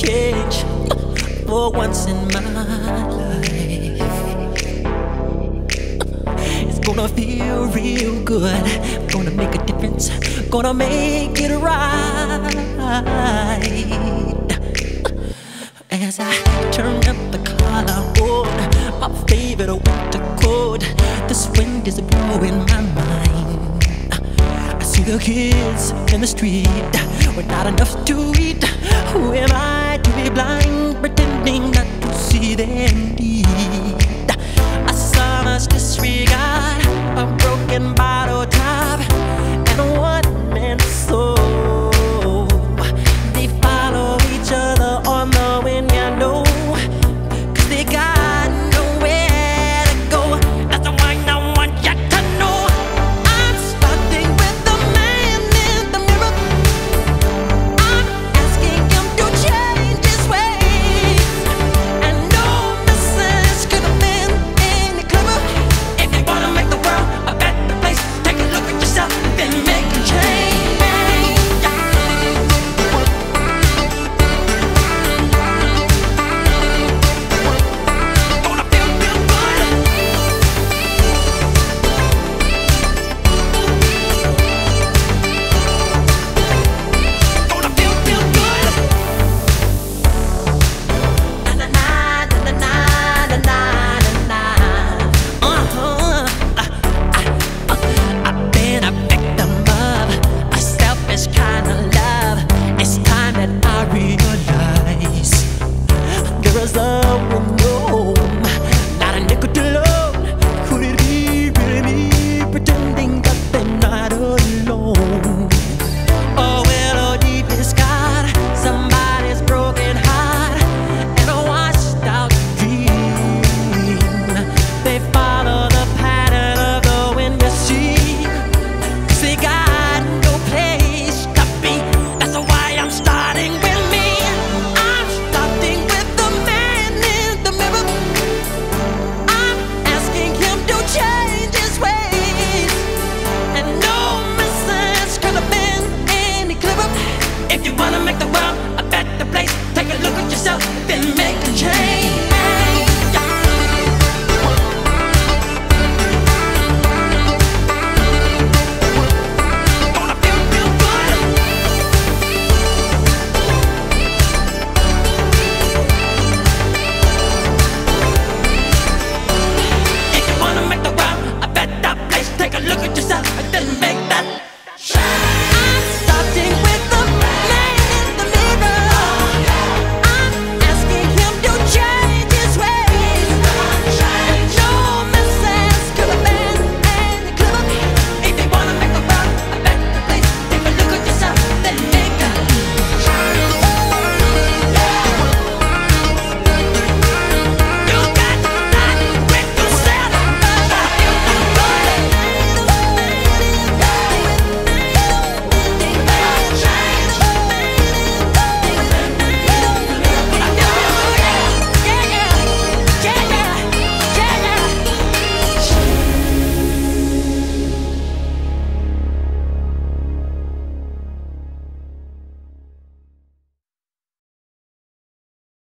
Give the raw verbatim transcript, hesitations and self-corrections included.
change for once in my life. It's gonna feel real good, gonna make a difference, gonna make it right. As I turn up the collar on my favorite winter coat, this wind is blowing my mind. I see the kids in the street with not enough to eat. Who am I to be blind, pretending not to see their need?